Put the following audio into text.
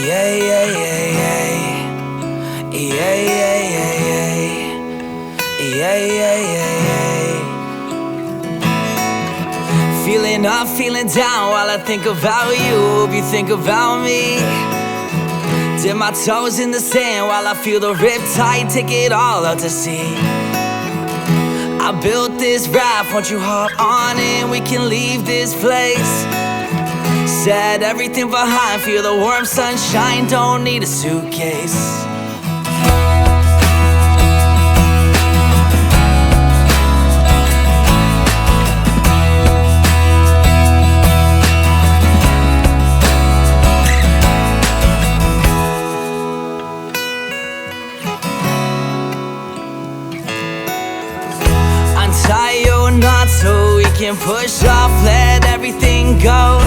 Yeah, yeah, yeah, yeah. Yeah, yeah, yeah, yeah. Yeah, yeah, yeah, yeah. Feeling up, feeling down while I think about you. Hope you think about me. Dip my toes in the sand while I feel the riptide take it all out to sea. I built this raft, won't you hop on in? We can leave this place. Set everything behind, feel the warm sunshine, don't need a suitcase. Untie your knots so we can push off, let everything go.